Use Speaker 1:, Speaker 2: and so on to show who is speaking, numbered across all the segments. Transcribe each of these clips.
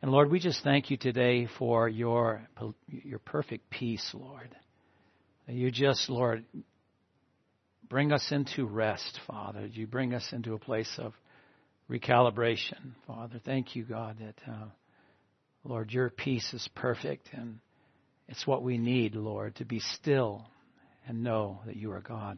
Speaker 1: And Lord, we just thank you today for your perfect peace, Lord. You just, Lord, bring us into rest, Father. You bring us into a place of recalibration, Father. Thank you, God, that, Lord, your peace is perfect, and it's what we need, Lord, to be still and know that you are God.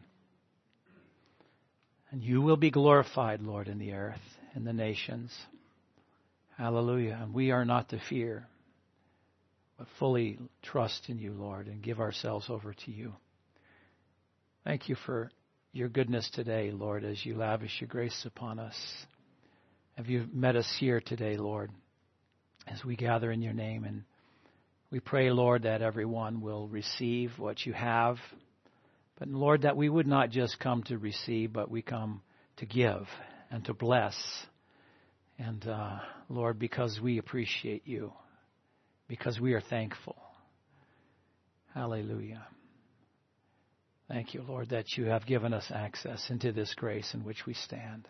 Speaker 1: And you will be glorified, Lord, in the earth, in the nations. Hallelujah. And we are not to fear, but fully trust in you, Lord, and give ourselves over to you. Thank you for your goodness today, Lord, as you lavish your grace upon us. Have you met us here today, Lord, as we gather in your name? And we pray, Lord, that everyone will receive what you have. But, Lord, that we would not just come to receive, but we come to give and to bless. And, Lord, because we appreciate you, because we are thankful. Hallelujah. Thank you, Lord, that you have given us access into this grace in which we stand.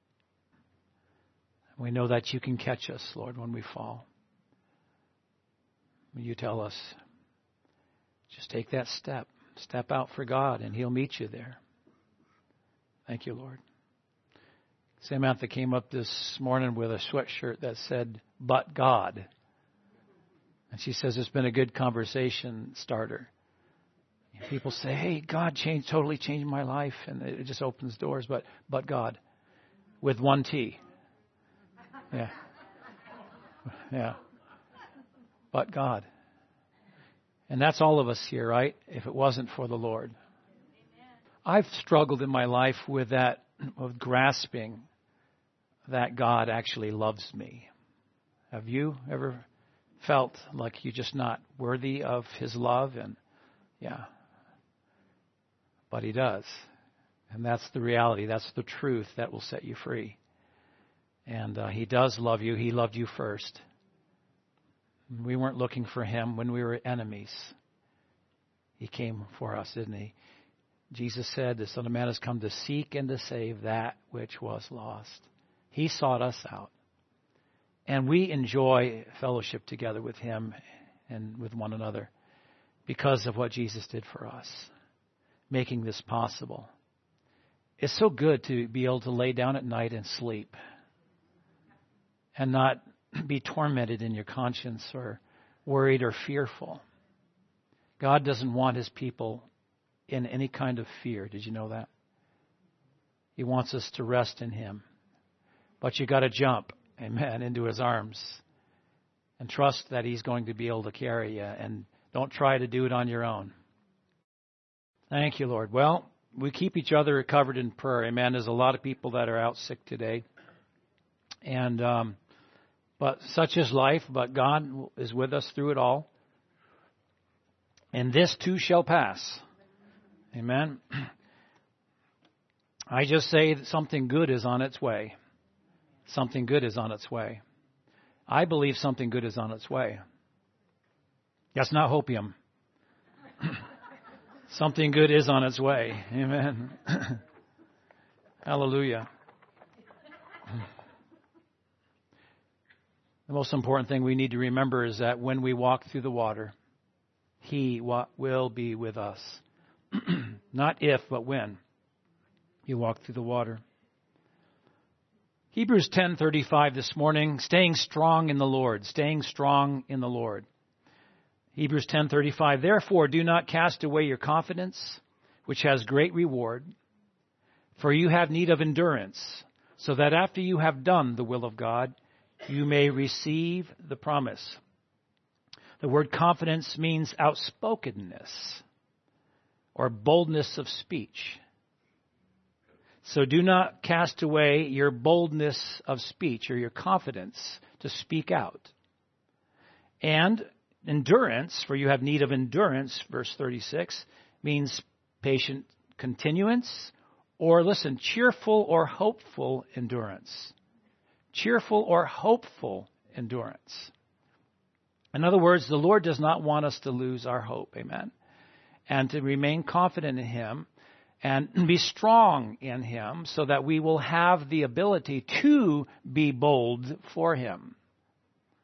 Speaker 1: We know that you can catch us, Lord, when we fall. When you tell us, just take that step. Step out for God, and he'll meet you there. Thank you, Lord. Samantha came up this morning with a sweatshirt that said, "But God." And she says it's been a good conversation starter. People say, "Hey, God totally changed my life," and it just opens doors. But God, with one T. Yeah. Yeah. But God. And that's all of us here, right? If it wasn't for the Lord. Amen. I've struggled in my life with that, of grasping that God actually loves me. Have you ever felt like you're just not worthy of his love? And yeah. But he does. And that's the reality. That's the truth that will set you free. And he does love you. He loved you first. We weren't looking for him when we were enemies. He came for us, didn't he? Jesus said, the Son of Man has come to seek and to save that which was lost. He sought us out. And we enjoy fellowship together with him and with one another because of what Jesus did for us, making this possible. It's so good to be able to lay down at night and sleep and not be tormented in your conscience or worried or fearful. God doesn't want his people in any kind of fear. Did you know that? He wants us to rest in him. But you got to jump, amen, into his arms and trust that he's going to be able to carry you, and don't try to do it on your own. Thank you, Lord. Well, we keep each other covered in prayer, amen. There's a lot of people that are out sick today. And but such is life, but God is with us through it all. And this too shall pass. Amen. I just say that something good is on its way. Something good is on its way. I believe something good is on its way. That's not hopium. Something good is on its way. Amen. Hallelujah. The most important thing we need to remember is that when we walk through the water, he will be with us. Not if, but when you walk through the water. Hebrews 10:35 this morning, staying strong in the Lord, staying strong in the Lord. Hebrews 10:35, therefore do not cast away your confidence, which has great reward, for you have need of endurance, so that after you have done the will of God, you may receive the promise. The word confidence means outspokenness or boldness of speech. So do not cast away your boldness of speech or your confidence to speak out. And endurance, for you have need of endurance, verse 36, means patient continuance or, listen, cheerful or hopeful endurance. Cheerful or hopeful endurance. In other words, the Lord does not want us to lose our hope, amen, and to remain confident in him and be strong in him so that we will have the ability to be bold for him.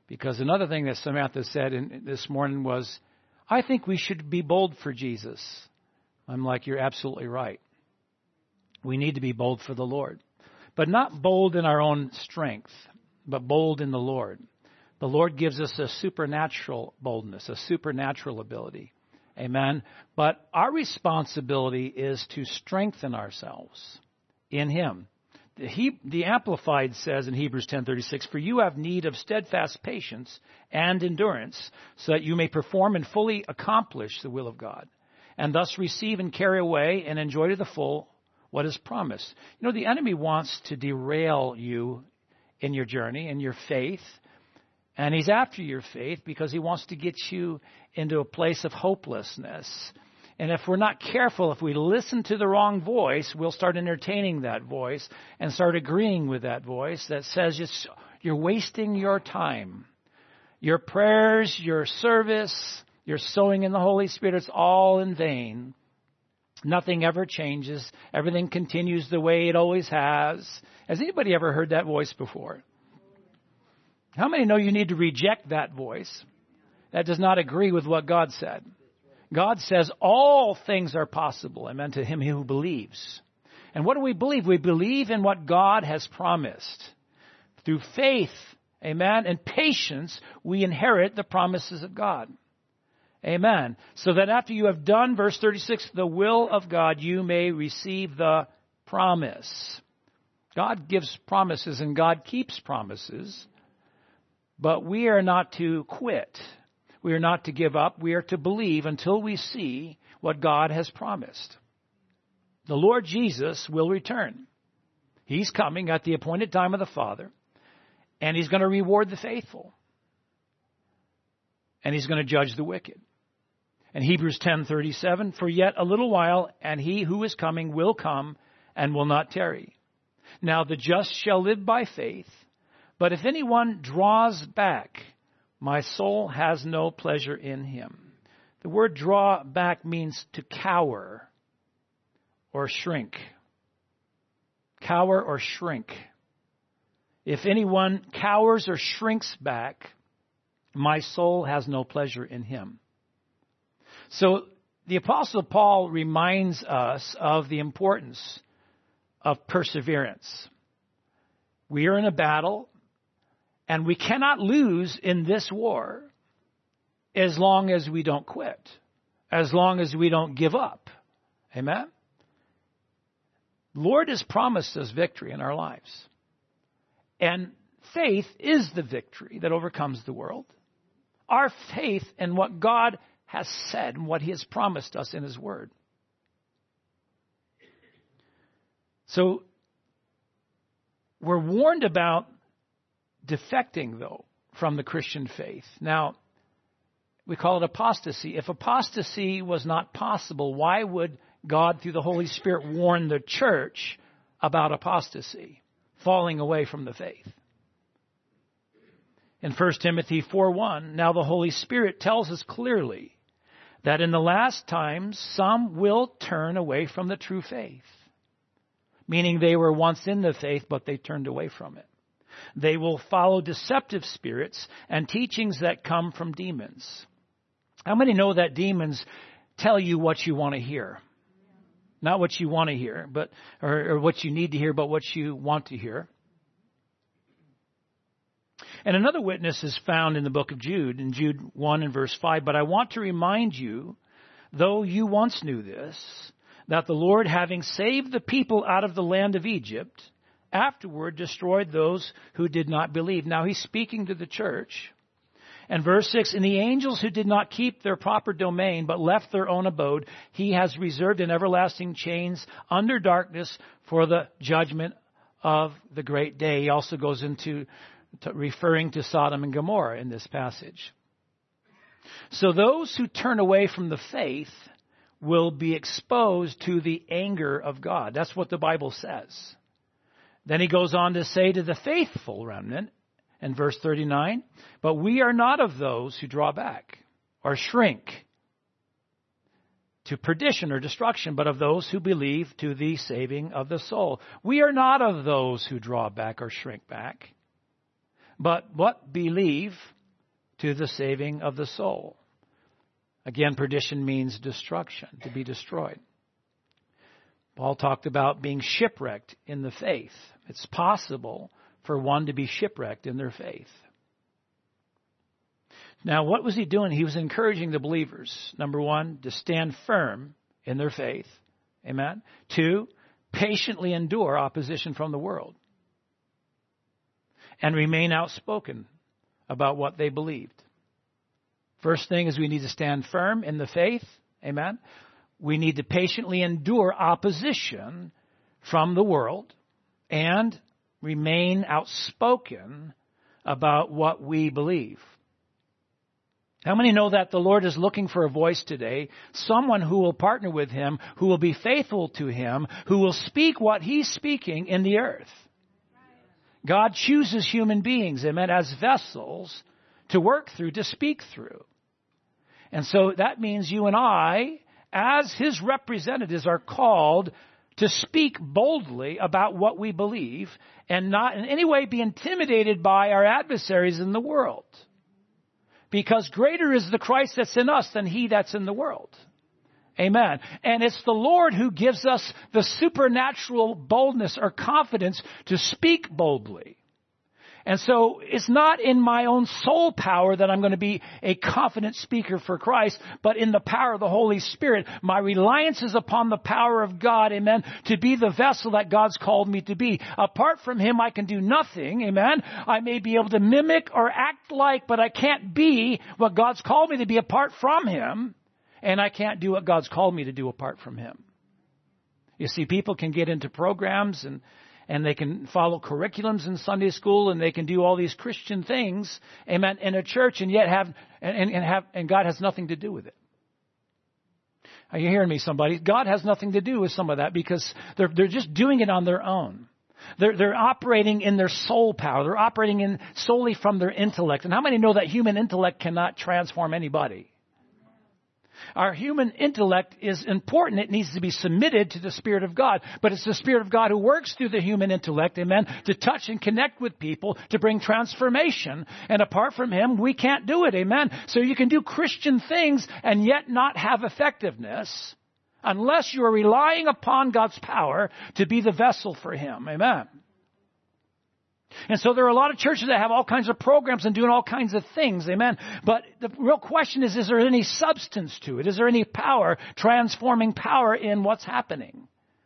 Speaker 1: Because another thing that Samantha said this morning was, I think we should be bold for Jesus. I'm like, you're absolutely right. We need to be bold for the Lord. But not bold in our own strength, but bold in the Lord. The Lord gives us a supernatural boldness, a supernatural ability. Amen. But our responsibility is to strengthen ourselves in Him. The Amplified says in Hebrews 10:36, for you have need of steadfast patience and endurance, so that you may perform and fully accomplish the will of God, and thus receive and carry away and enjoy to the full what is promised. You know, the enemy wants to derail you in your journey, in your faith, and he's after your faith because he wants to get you into a place of hopelessness. And if we're not careful, if we listen to the wrong voice, we'll start entertaining that voice and start agreeing with that voice that says you're wasting your time. Your prayers, your service, your sowing in the Holy Spirit, it's all in vain. Nothing ever changes. Everything continues the way it always has. Has anybody ever heard that voice before? How many know you need to reject that voice? That does not agree with what God said. God says all things are possible, amen, to him who believes. And what do we believe? We believe in what God has promised. Through faith, amen, and patience, we inherit the promises of God. Amen. So that after you have done, verse 36, the will of God, you may receive the promise. God gives promises and God keeps promises, but we are not to quit. We are not to give up. We are to believe until we see what God has promised. The Lord Jesus will return. He's coming at the appointed time of the Father, and he's going to reward the faithful, and he's going to judge the wicked. And Hebrews 10:37, for yet a little while, and he who is coming will come and will not tarry. Now the just shall live by faith, but if anyone draws back, my soul has no pleasure in him. The word draw back means to cower or shrink. Cower or shrink. If anyone cowers or shrinks back, my soul has no pleasure in him. So the Apostle Paul reminds us of the importance of perseverance. We are in a battle, and we cannot lose in this war as long as we don't quit, as long as we don't give up. Amen? The Lord has promised us victory in our lives. And faith is the victory that overcomes the world. Our faith in what God has said and what he has promised us in his word. So we're warned about defecting, though, from the Christian faith. Now, we call it apostasy. If apostasy was not possible, why would God, through the Holy Spirit, warn the church about apostasy, falling away from the faith? In 1 Timothy 4:1, now the Holy Spirit tells us clearly that in the last times some will turn away from the true faith, meaning they were once in the faith, but they turned away from it. They will follow deceptive spirits and teachings that come from demons. How many know that demons tell you what you want to hear? Not what you want to hear, but or what you need to hear, but what you want to hear. And another witness is found in the book of Jude, in Jude 1 and verse 5. But I want to remind you, though you once knew this, that the Lord, having saved the people out of the land of Egypt, afterward destroyed those who did not believe. Now he's speaking to the church. And verse 6, and the angels who did not keep their proper domain, but left their own abode, he has reserved in everlasting chains under darkness for the judgment of the great day. He also goes into referring to Sodom and Gomorrah in this passage. So those who turn away from the faith will be exposed to the anger of God. That's what the Bible says. Then he goes on to say to the faithful remnant in verse 39, but we are not of those who draw back or shrink to perdition or destruction, but of those who believe to the saving of the soul. We are not of those who draw back or shrink back, but what believe to the saving of the soul. Again, perdition means destruction, to be destroyed. Paul talked about being shipwrecked in the faith. It's possible for one to be shipwrecked in their faith. Now, what was he doing? He was encouraging the believers, number one, to stand firm in their faith. Amen. 2, patiently endure opposition from the world. And remain outspoken about what they believed. First thing is we need to stand firm in the faith. Amen. We need to patiently endure opposition from the world and remain outspoken about what we believe. How many know that the Lord is looking for a voice today, someone who will partner with Him, who will be faithful to Him, who will speak what He's speaking in the earth? God chooses human beings, amen, as vessels to work through, to speak through. And so that means you and I, as His representatives, are called to speak boldly about what we believe and not in any way be intimidated by our adversaries in the world. Because greater is the Christ that's in us than he that's in the world. Amen. And it's the Lord who gives us the supernatural boldness or confidence to speak boldly. And so it's not in my own soul power that I'm going to be a confident speaker for Christ, but in the power of the Holy Spirit. My reliance is upon the power of God, amen, to be the vessel that God's called me to be. Apart from Him, I can do nothing, amen. I may be able to mimic or act like, but I can't be what God's called me to be apart from Him, and I can't do what God's called me to do apart from Him. You see, people can get into programs and they can follow curriculums in Sunday school, and they can do all these Christian things, amen, in a church, and yet and God has nothing to do with it. Are you hearing me, somebody? God has nothing to do with some of that because they're just doing it on their own. They're operating in their soul power. They're operating in solely from their intellect. And how many know that human intellect cannot transform anybody? Our human intellect is important. It needs to be submitted to the Spirit of God. But it's the Spirit of God who works through the human intellect, amen, to touch and connect with people, to bring transformation. And apart from Him, we can't do it, amen. So you can do Christian things and yet not have effectiveness unless you are relying upon God's power to be the vessel for Him, amen. And so there are a lot of churches that have all kinds of programs and doing all kinds of things, amen. But the real question is there any substance to it? Is there any power, transforming power in what's happening?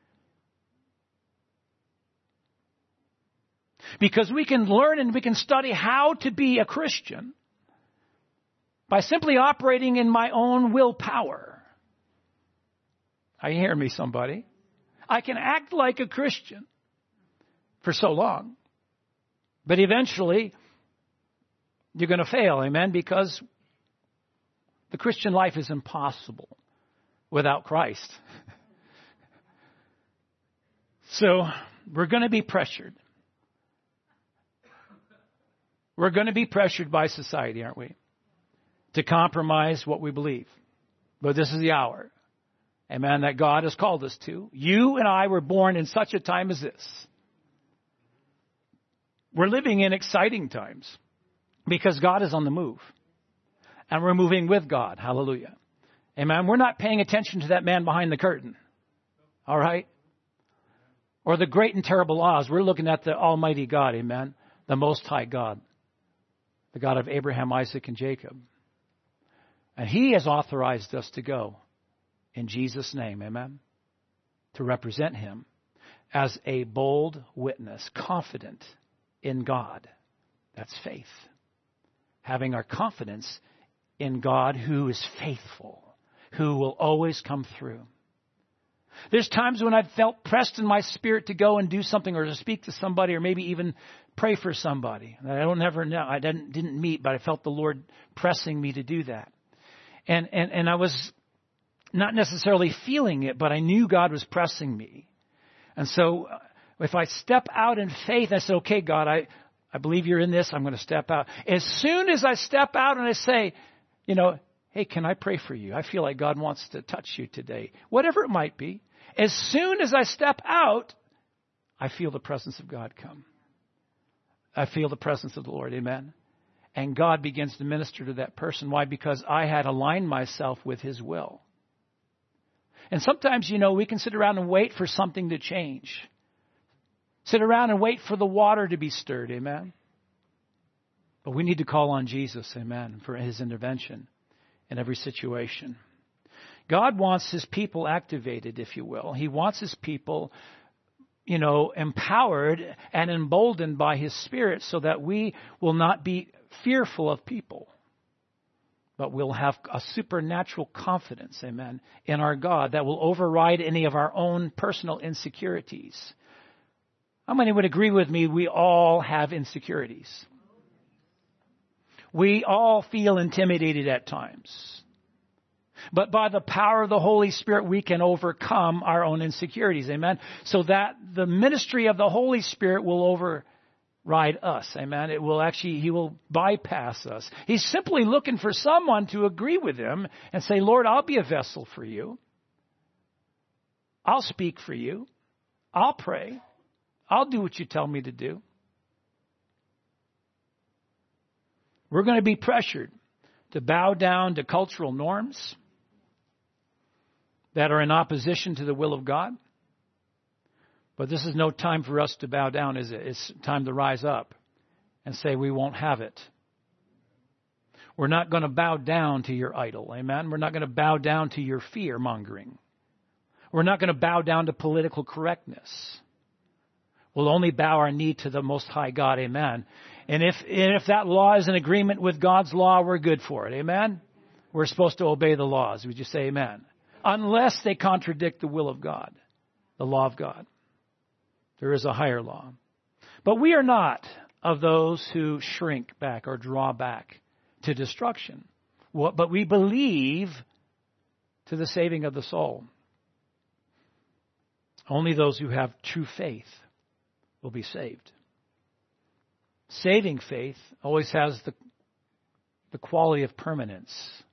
Speaker 1: Because we can learn and we can study how to be a Christian by simply operating in my own willpower. Are you hearing me, somebody? I can act like a Christian for so long. But eventually, you're going to fail, amen, because the Christian life is impossible without Christ. So, we're going to be pressured. We're going to be pressured by society, aren't we? To compromise what we believe. But this is the hour, amen, that God has called us to. You and I were born in such a time as this. We're living in exciting times because God is on the move. And we're moving with God. Hallelujah. Amen. We're not paying attention to that man behind the curtain. All right? Or the great and terrible Oz. We're looking at the Almighty God. Amen. The Most High God. The God of Abraham, Isaac, and Jacob. And He has authorized us to go in Jesus' name. Amen. To represent Him as a bold witness, confident in God. That's faith. Having our confidence in God who is faithful, who will always come through. There's times when I've felt pressed in my spirit to go and do something or to speak to somebody or maybe even pray for somebody. I don't never know. I didn't meet, but I felt the Lord pressing me to do that. And I was not necessarily feeling it, but I knew God was pressing me. And so if I step out in faith, I say, okay, God, I believe you're in this. I'm going to step out. As soon as I step out and I say, hey, can I pray for you? I feel like God wants to touch you today. Whatever it might be. As soon as I step out, I feel the presence of God come. I feel the presence of the Lord. Amen. and God begins to minister to that person. Why? Because I had aligned myself with His will. And sometimes, we can sit around and wait for something to change. Sit around and wait for the water to be stirred. Amen. But we need to call on Jesus. Amen. For His intervention in every situation. God wants His people activated, if you will. He wants His people, empowered and emboldened by His Spirit so that we will not be fearful of people, but we'll have a supernatural confidence, amen, in our God that will override any of our own personal insecurities. How many would agree with me? We all have insecurities. We all feel intimidated at times. But by the power of the Holy Spirit, we can overcome our own insecurities. Amen. So that the ministry of the Holy Spirit will override us. Amen. He will bypass us. He's simply looking for someone to agree with Him and say, Lord, I'll be a vessel for you. I'll speak for you. I'll pray. I'll do what you tell me to do. We're going to be pressured to bow down to cultural norms that are in opposition to the will of God. But this is no time for us to bow down, is it? It's time to rise up and say we won't have it. We're not going to bow down to your idol. Amen? We're not going to bow down to your fear-mongering. We're not going to bow down to political correctness. We'll only bow our knee to the Most High God. Amen. And if that law is in agreement with God's law, we're good for it. Amen? We're supposed to obey the laws. Would you say amen? Unless they contradict the will of God, the law of God. There is a higher law. But we are not of those who shrink back or draw back to destruction. But we believe to the saving of the soul. Only those who have true faith will be saved. Saving faith always has the quality of permanence.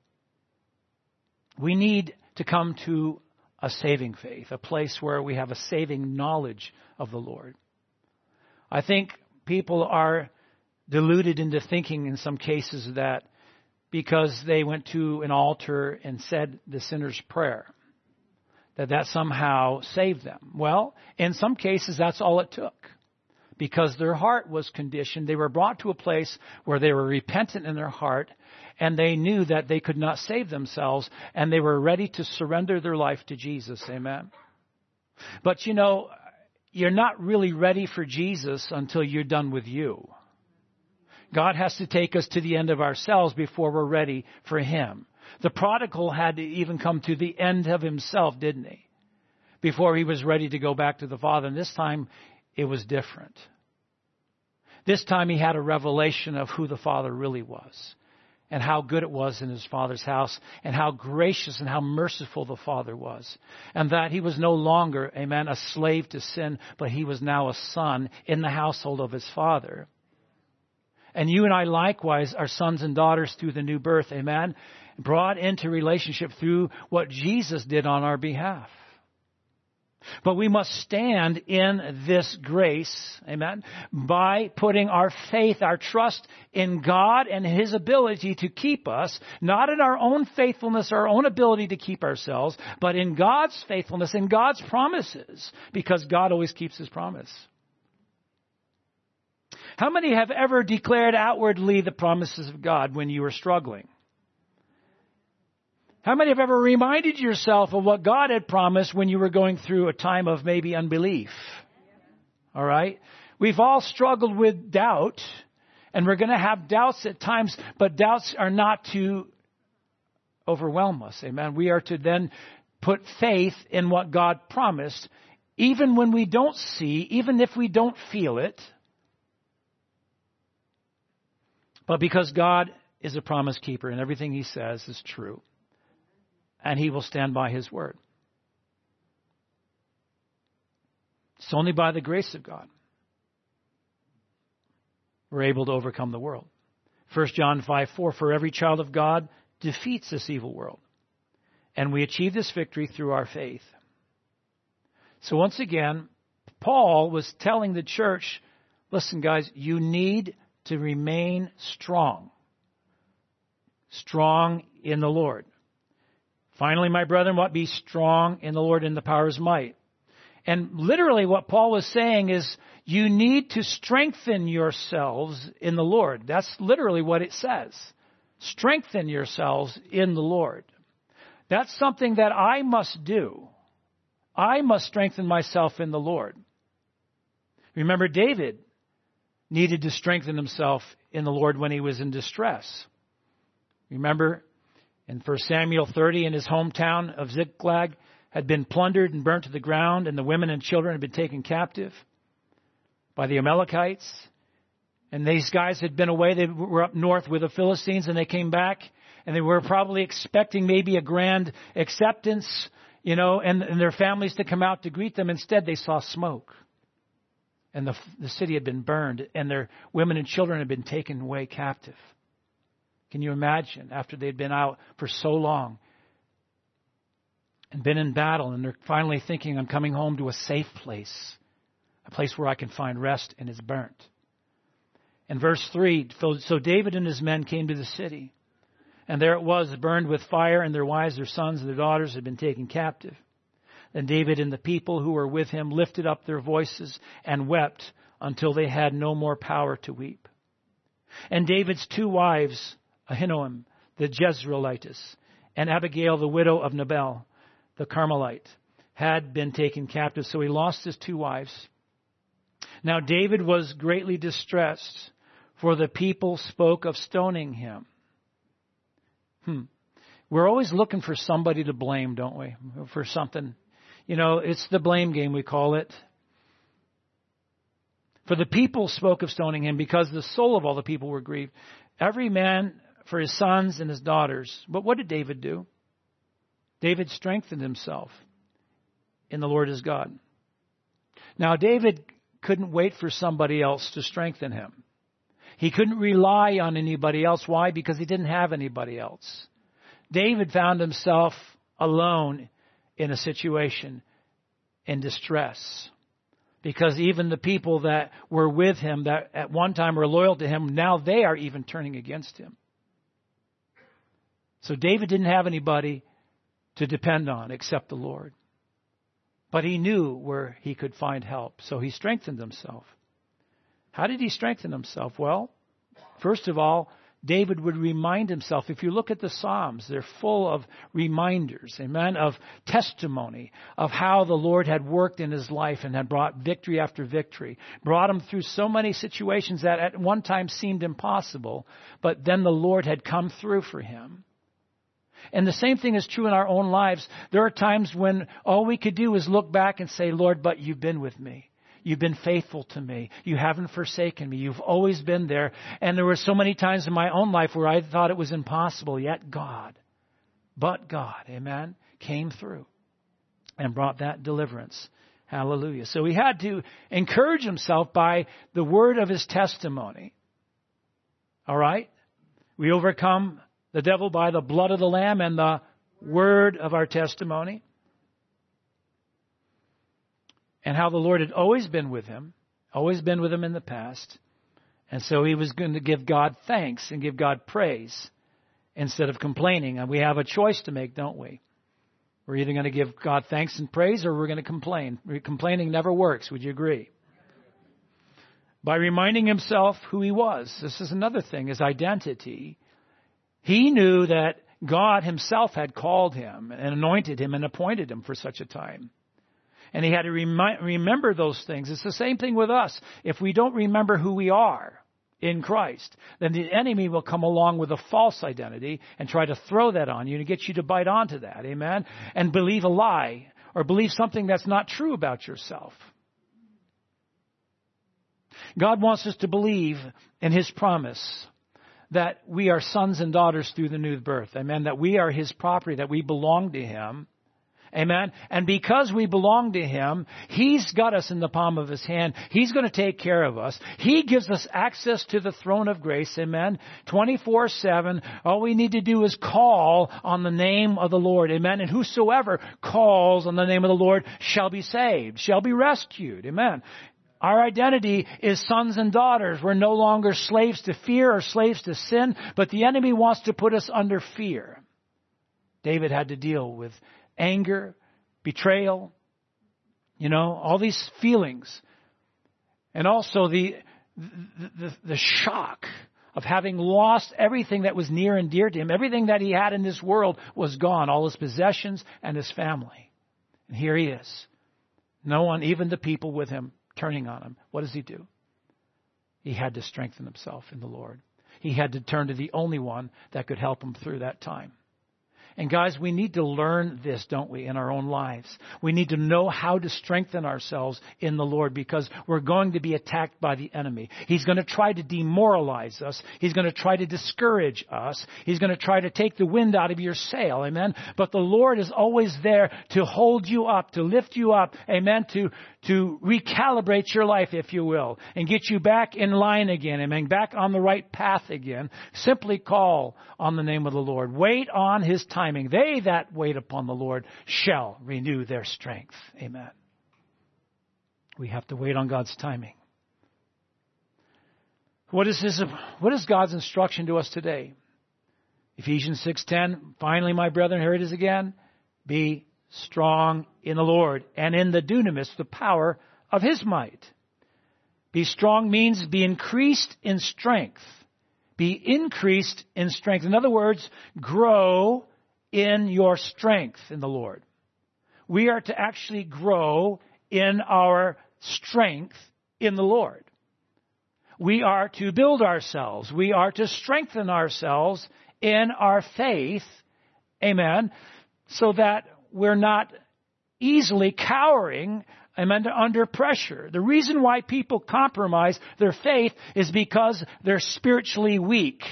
Speaker 1: We need to come to a saving faith, a place where we have a saving knowledge of the Lord. I think people are deluded into thinking in some cases that because they went to an altar and said the sinner's prayer, that somehow saved them. Well, in some cases, that's all it took. Because their heart was conditioned. They were brought to a place where they were repentant in their heart, and they knew that they could not save themselves, and they were ready to surrender their life to Jesus. Amen. But you're not really ready for Jesus until you're done with you. God has to take us to the end of ourselves before we're ready for Him. The prodigal had to even come to the end of himself, didn't he? Before he was ready to go back to the Father. And this time, it was different. This time he had a revelation of who the Father really was and how good it was in his Father's house and how gracious and how merciful the Father was. And that he was no longer, amen, a slave to sin, but he was now a son in the household of his Father. And you and I likewise are sons and daughters through the new birth, amen, brought into relationship through what Jesus did on our behalf. But we must stand in this grace, amen, by putting our faith, our trust in God and His ability to keep us, not in our own faithfulness, our own ability to keep ourselves, but in God's faithfulness, in God's promises, because God always keeps His promise. How many have ever declared outwardly the promises of God when you were struggling? How many have ever reminded yourself of what God had promised when you were going through a time of maybe unbelief? All right? We've all struggled with doubt, and we're going to have doubts at times, but doubts are not to overwhelm us. Amen? We are to then put faith in what God promised, even when we don't see, even if we don't feel it. But because God is a promise keeper and everything He says is true. And He will stand by His word. It's only by the grace of God we're able to overcome the world. 1 John 5:4, for every child of God defeats this evil world. And we achieve this victory through our faith. So once again, Paul was telling the church, listen guys, you need to remain strong. Strong in the Lord. Finally, my brethren, be strong in the Lord in the power of His might. And literally what Paul was saying is you need to strengthen yourselves in the Lord. That's literally what it says. Strengthen yourselves in the Lord. That's something that I must do. I must strengthen myself in the Lord. Remember, David needed to strengthen himself in the Lord when he was in distress. Remember, in 1 Samuel 30, in his hometown of Ziklag, had been plundered and burnt to the ground, and the women and children had been taken captive by the Amalekites. And these guys had been away. They were up north with the Philistines, and they came back, and they were probably expecting maybe a grand acceptance, and their families to come out to greet them. Instead, they saw smoke. And the city had been burned, and their women and children had been taken away captive. Can you imagine, after they'd been out for so long and been in battle, and they're finally thinking, I'm coming home to a safe place, a place where I can find rest, and it's burnt. In verse 3, so David and his men came to the city, and there it was, burned with fire, and their wives, their sons, and their daughters had been taken captive. Then David and the people who were with him lifted up their voices and wept until they had no more power to weep. And David's two wives, Ahinoam the Jezreelitess, and Abigail the widow of Nabal the Carmelite, had been taken captive, so he lost his two wives. Now David was greatly distressed, for the people spoke of stoning him. We're always looking for somebody to blame, don't we? For something. It's the blame game, we call it. For the people spoke of stoning him, because the soul of all the people were grieved. Every man for his sons and his daughters. But what did David do? David strengthened himself in the Lord his God. Now, David couldn't wait for somebody else to strengthen him. He couldn't rely on anybody else. Why? Because he didn't have anybody else. David found himself alone in a situation in distress. Because even the people that were with him, that at one time were loyal to him, now they are even turning against him. So David didn't have anybody to depend on except the Lord. But he knew where he could find help. So he strengthened himself. How did he strengthen himself? Well, first of all, David would remind himself. If you look at the Psalms, they're full of reminders, amen, of testimony of how the Lord had worked in his life and had brought victory after victory, brought him through so many situations that at one time seemed impossible, but then the Lord had come through for him. And the same thing is true in our own lives. There are times when all we could do is look back and say, Lord, but you've been with me. You've been faithful to me. You haven't forsaken me. You've always been there. And there were so many times in my own life where I thought it was impossible, yet God, amen, came through and brought that deliverance. Hallelujah. So he had to encourage himself by the word of his testimony. All right? We overcome the devil by the blood of the Lamb and the word of our testimony. And how the Lord had always been with him in the past. And so he was going to give God thanks and give God praise instead of complaining. And we have a choice to make, don't we? We're either going to give God thanks and praise or we're going to complain. Complaining never works. Would you agree? By reminding himself who he was. This is another thing, his identity. He knew that God himself had called him and anointed him and appointed him for such a time. And he had to remember those things. It's the same thing with us. If we don't remember who we are in Christ, then the enemy will come along with a false identity and try to throw that on you and get you to bite onto that. Amen? And believe a lie or believe something that's not true about yourself. God wants us to believe in his promise that we are sons and daughters through the new birth. Amen. That we are his property, that we belong to him. Amen. And because we belong to him, he's got us in the palm of his hand. He's going to take care of us. He gives us access to the throne of grace. Amen. 24/7. All we need to do is call on the name of the Lord. Amen. And whosoever calls on the name of the Lord shall be saved, shall be rescued. Amen. Our identity is sons and daughters. We're no longer slaves to fear or slaves to sin, but the enemy wants to put us under fear. David had to deal with anger, betrayal, all these feelings. And also the shock of having lost everything that was near and dear to him. Everything that he had in this world was gone, all his possessions and his family. And here he is. No one, even the people with him, turning on him. What does he do? He had to strengthen himself in the Lord. He had to turn to the only one that could help him through that time. And guys, we need to learn this, don't we, in our own lives. We need to know how to strengthen ourselves in the Lord because we're going to be attacked by the enemy. He's going to try to demoralize us. He's going to try to discourage us. He's going to try to take the wind out of your sail, amen? But the Lord is always there to hold you up, to lift you up, amen, to recalibrate your life, if you will, and get you back in line again, amen, back on the right path again. Simply call on the name of the Lord. Wait on His timing. They that wait upon the Lord shall renew their strength. Amen. We have to wait on God's timing. What is God's instruction to us today? Ephesians 6:10, finally, my brethren, here it is again, be strong in the Lord and in the dunamis, the power of His might. Be strong means be increased in strength. Be increased in strength. In other words, grow in your strength in the Lord. We are to actually grow in our strength in the Lord. We are to build ourselves. We are to strengthen ourselves in our faith. Amen. So that we're not easily cowering, amen, under pressure. The reason why people compromise their faith is because they're spiritually weak.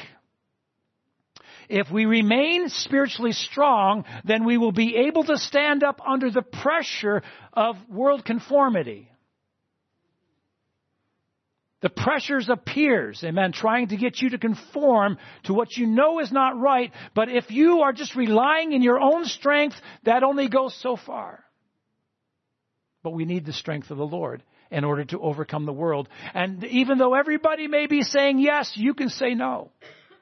Speaker 1: If we remain spiritually strong, then we will be able to stand up under the pressure of world conformity. The pressures of peers, amen, trying to get you to conform to what you know is not right. But if you are just relying in your own strength, that only goes so far. But we need the strength of the Lord in order to overcome the world. And even though everybody may be saying yes, you can say no.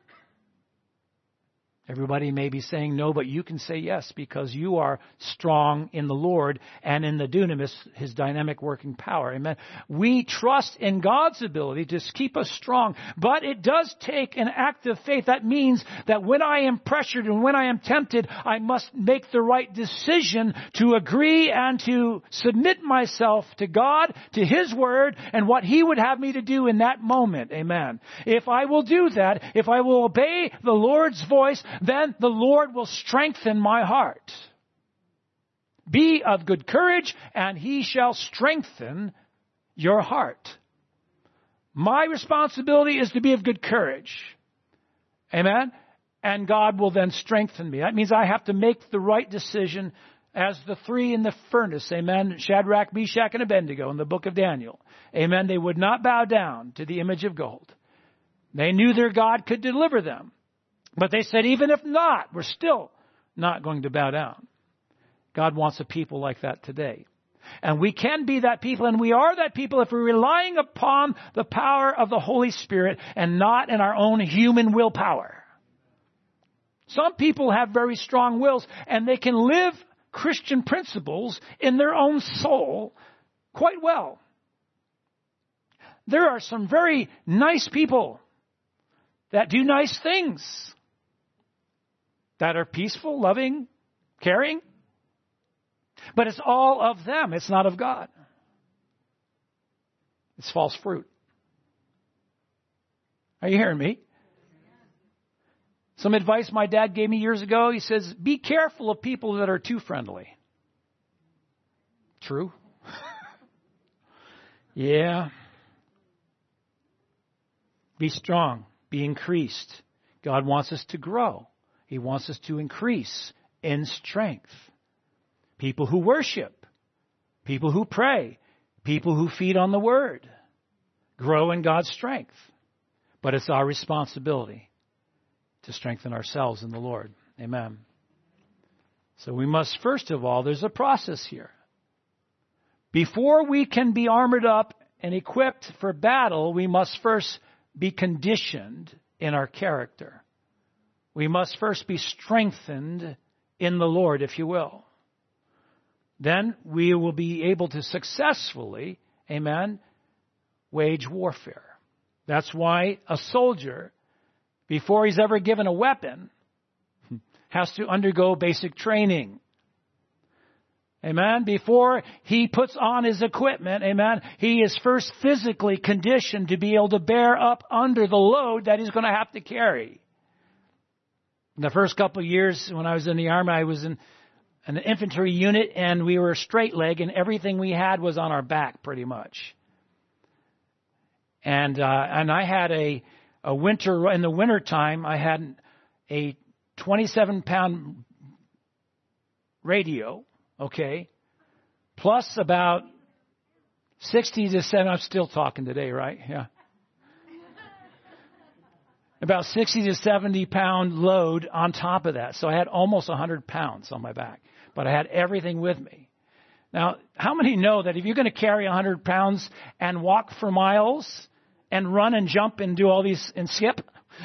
Speaker 1: Everybody may be saying no, but you can say yes because you are strong in the Lord and in the dunamis, His dynamic working power. Amen. We trust in God's ability to keep us strong, but it does take an act of faith. That means that when I am pressured and when I am tempted, I must make the right decision to agree and to submit myself to God, to His Word, and what He would have me to do in that moment. Amen. If I will do that, if I will obey the Lord's voice, then the Lord will strengthen my heart. Be of good courage, and He shall strengthen your heart. My responsibility is to be of good courage. Amen? And God will then strengthen me. That means I have to make the right decision as the three in the furnace. Amen? Shadrach, Meshach, and Abednego in the book of Daniel. Amen? They would not bow down to the image of gold. They knew their God could deliver them. But they said, even if not, we're still not going to bow down. God wants a people like that today. And we can be that people, and we are that people if we're relying upon the power of the Holy Spirit and not in our own human willpower. Some people have very strong wills, and they can live Christian principles in their own soul quite well. There are some very nice people that do nice things, that are peaceful, loving, caring. But it's all of them. It's not of God. It's false fruit. Are you hearing me? Some advice my dad gave me years ago. He says, be careful of people that are too friendly. True? Yeah. Be strong. Be increased. God wants us to grow. He wants us to increase in strength. People who worship, people who pray, people who feed on the Word, grow in God's strength. But it's our responsibility to strengthen ourselves in the Lord. Amen. So we must, first of all, there's a process here. Before we can be armored up and equipped for battle, we must first be conditioned in our character. We must first be strengthened in the Lord, if you will. Then we will be able to successfully, amen, wage warfare. That's why a soldier, before he's ever given a weapon, has to undergo basic training. Amen. Before he puts on his equipment, amen, he is first physically conditioned to be able to bear up under the load that he's going to have to carry. In the first couple of years when I was in the Army, I was in an infantry unit, and we were straight leg, and everything we had was on our back pretty much. And I had in the winter time, I had a 27-pound radio, okay, plus about 60 to 70, I'm still talking today, right? Yeah. About 60 to 70-pound load on top of that. So I had almost 100 pounds on my back, but I had everything with me. Now, how many know that if you're going to carry 100 pounds and walk for miles and run and jump and do all these and skip,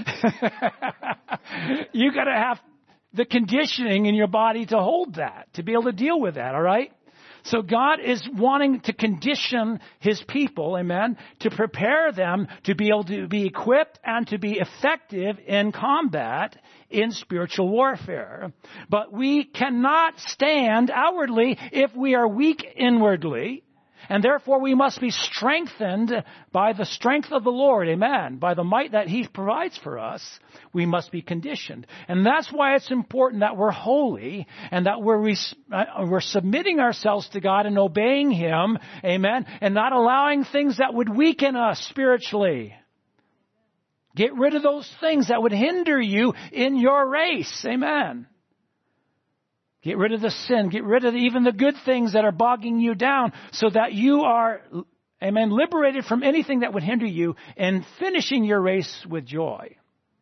Speaker 1: you got to have the conditioning in your body to hold that, to be able to deal with that, all right? So God is wanting to condition His people, amen, to prepare them to be able to be equipped and to be effective in combat in spiritual warfare. But we cannot stand outwardly if we are weak inwardly. And therefore we must be strengthened by the strength of the Lord, amen. By the might that He provides for us, we must be conditioned. And that's why it's important that we're holy and that we're submitting ourselves to God and obeying Him, amen, and not allowing things that would weaken us spiritually. Get rid of those things that would hinder you in your race, amen. Get rid of the sin. Get rid of even the good things that are bogging you down so that you are, amen, liberated from anything that would hinder you and finishing your race with joy.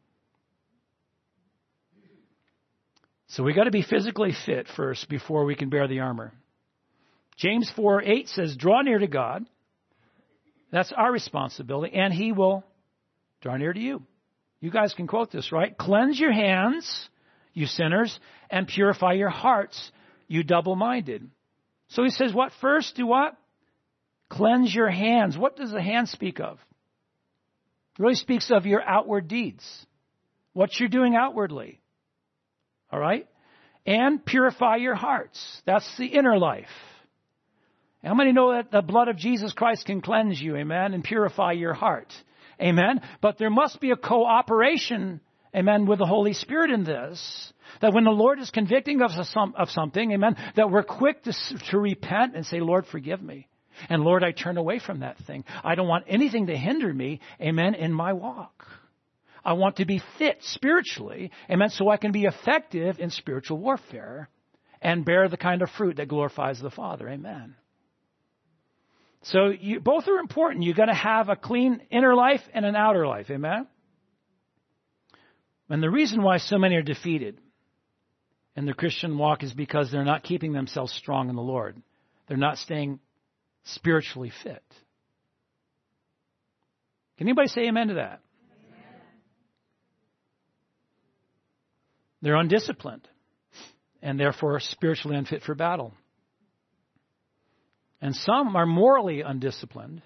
Speaker 1: So we got to be physically fit first before we can bear the armor. James 4:8 says, draw near to God. That's our responsibility, and He will draw near to you. You guys can quote this, right? Cleanse your hands, you sinners, and purify your hearts, you double-minded. So he says, what first? Do what? Cleanse your hands. What does the hand speak of? It really speaks of your outward deeds. What you're doing outwardly. All right? And purify your hearts. That's the inner life. How many know that the blood of Jesus Christ can cleanse you, amen, and purify your heart? Amen? But there must be a cooperation, amen, with the Holy Spirit in this. That when the Lord is convicting us of something, amen, that we're quick to repent and say, Lord, forgive me. And Lord, I turn away from that thing. I don't want anything to hinder me, amen, in my walk. I want to be fit spiritually, amen, so I can be effective in spiritual warfare and bear the kind of fruit that glorifies the Father, amen. So both are important. You've got to have a clean inner life and an outer life. Amen? And the reason why so many are defeated in the Christian walk is because they're not keeping themselves strong in the Lord. They're not staying spiritually fit. Can anybody say amen to that? Amen. They're undisciplined and therefore spiritually unfit for battle. And some are morally undisciplined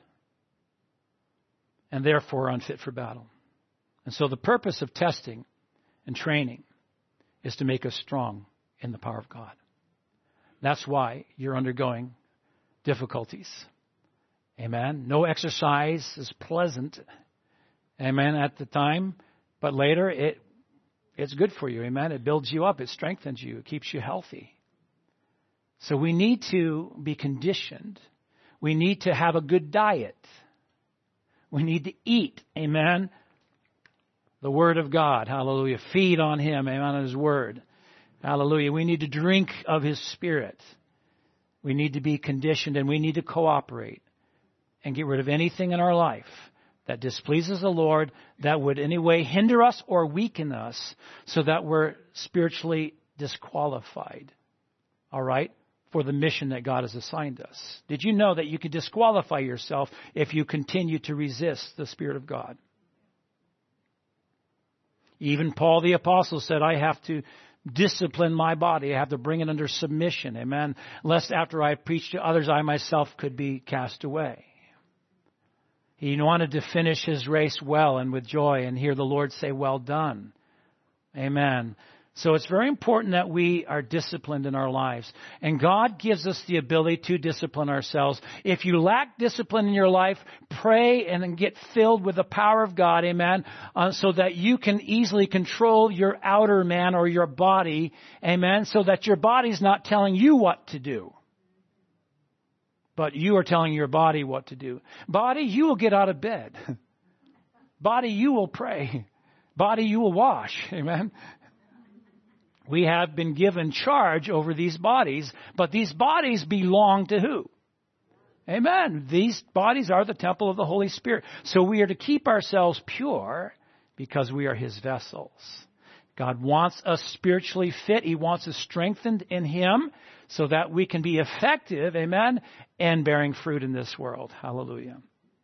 Speaker 1: and therefore unfit for battle. And so the purpose of testing and training is to make us strong in the power of God. That's why you're undergoing difficulties. Amen. No exercise is pleasant. Amen. At the time, but later it's good for you. Amen. It builds you up. It strengthens you. It keeps you healthy. So we need to be conditioned. We need to have a good diet. We need to eat, amen, the Word of God. Hallelujah. Feed on Him, amen, on His Word. Hallelujah. We need to drink of His Spirit. We need to be conditioned and we need to cooperate and get rid of anything in our life that displeases the Lord, that would in any way hinder us or weaken us so that we're spiritually disqualified. All right? for the mission that God has assigned us. Did you know that you can disqualify yourself if you continue to resist the Spirit of God? Even Paul the Apostle said, I have to discipline my body. I have to bring it under submission. Amen. Lest after I preach to others, I myself could be cast away. He wanted to finish his race well and with joy and hear the Lord say, well done. Amen. So it's very important that we are disciplined in our lives. And God gives us the ability to discipline ourselves. If you lack discipline in your life, pray and then get filled with the power of God, amen, so that you can easily control your outer man or your body, amen, so that your body's not telling you what to do. But you are telling your body what to do. Body, you will get out of bed. Body, you will pray. Body, you will wash, amen. We have been given charge over these bodies, but these bodies belong to who? Amen. These bodies are the temple of the Holy Spirit. So we are to keep ourselves pure because we are His vessels. God wants us spiritually fit. He wants us strengthened in Him so that we can be effective, amen, and bearing fruit in this world. Hallelujah.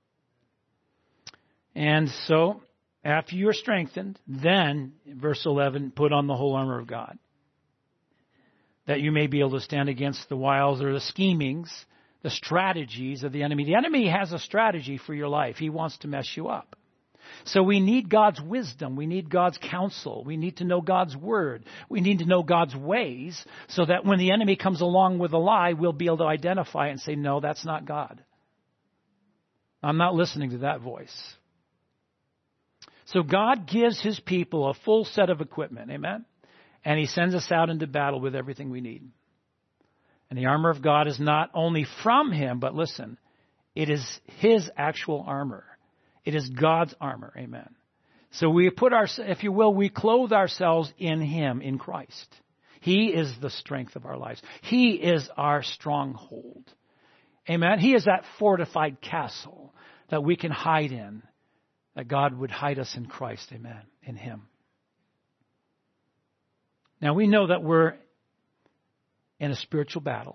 Speaker 1: And so, after you are strengthened, then, verse 11, put on the whole armor of God, that you may be able to stand against the wiles or the schemings, the strategies of the enemy. The enemy has a strategy for your life. He wants to mess you up. So we need God's wisdom. We need God's counsel. We need to know God's word. We need to know God's ways so that when the enemy comes along with a lie, we'll be able to identify it and say, no, that's not God. I'm not listening to that voice. So God gives His people a full set of equipment, amen? And He sends us out into battle with everything we need. And the armor of God is not only from Him, but listen, it is His actual armor. It is God's armor, amen? So we put if you will, we clothe ourselves in Him, in Christ. He is the strength of our lives. He is our stronghold, amen? He is that fortified castle that we can hide in. That God would hide us in Christ, amen, in Him. Now we know that we're in a spiritual battle.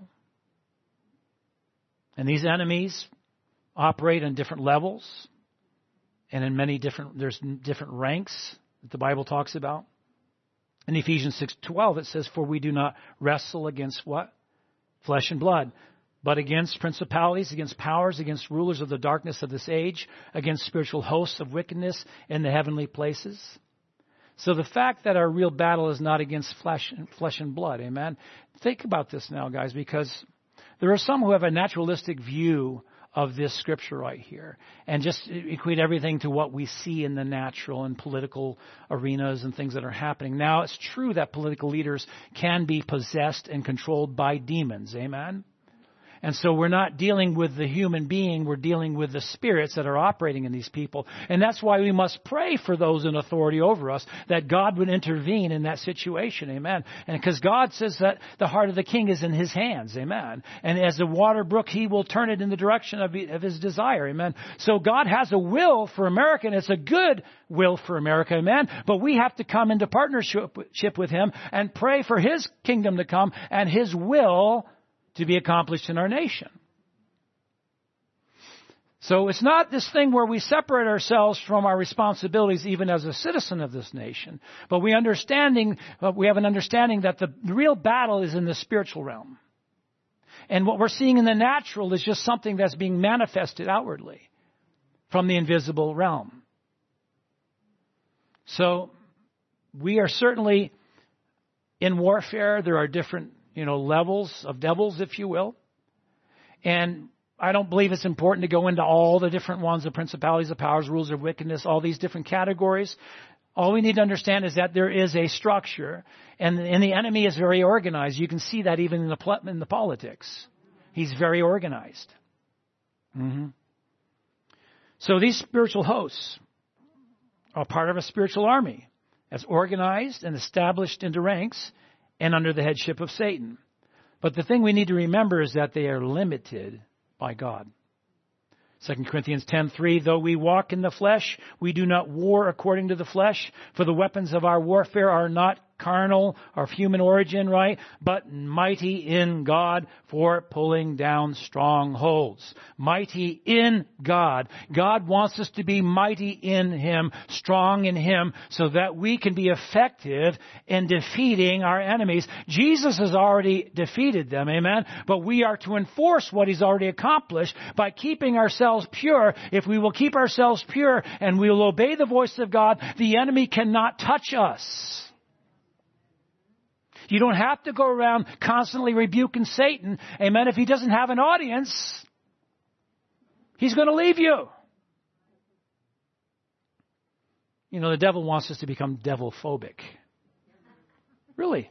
Speaker 1: And these enemies operate on different levels and in there's different ranks that the Bible talks about. In Ephesians 6:12 it says, for we do not wrestle against what? Flesh and blood. But against principalities, against powers, against rulers of the darkness of this age, against spiritual hosts of wickedness in the heavenly places. So the fact that our real battle is not against flesh and blood, amen? Think about this now, guys, because there are some who have a naturalistic view of this scripture right here and just equate everything to what we see in the natural and political arenas and things that are happening. Now, it's true that political leaders can be possessed and controlled by demons, amen? And so we're not dealing with the human being, we're dealing with the spirits that are operating in these people. And that's why we must pray for those in authority over us, that God would intervene in that situation, amen. And because God says that the heart of the king is in His hands, amen. And as the water brook, He will turn it in the direction of His desire, amen. So God has a will for America, and it's a good will for America, amen. But we have to come into partnership with Him and pray for His kingdom to come and His will to be accomplished in our nation. So it's not this thing where we separate ourselves from our responsibilities even as a citizen of this nation. But we have an understanding that the real battle is in the spiritual realm. And what we're seeing in the natural is just something that's being manifested outwardly from the invisible realm. So we are certainly in warfare. There are different levels of devils, if you will. And I don't believe it's important to go into all the different ones, the principalities, the powers, rules of wickedness, all these different categories. All we need to understand is that there is a structure, and the enemy is very organized. You can see that even in the politics. He's very organized. Mm-hmm. So these spiritual hosts are part of a spiritual army that's organized and established into ranks and under the headship of Satan. But the thing we need to remember is that they are limited by God. 2 Corinthians 10:3, though we walk in the flesh, we do not war according to the flesh, for the weapons of our warfare are not carnal or of human origin, right? But mighty in God for pulling down strongholds. Mighty in God. God wants us to be mighty in Him, strong in Him, so that we can be effective in defeating our enemies. Jesus has already defeated them, amen? But we are to enforce what He's already accomplished by keeping ourselves pure. If we will keep ourselves pure and we will obey the voice of God, the enemy cannot touch us. You don't have to go around constantly rebuking Satan, amen? If he doesn't have an audience, he's going to leave you. You know, the devil wants us to become devil-phobic. Really.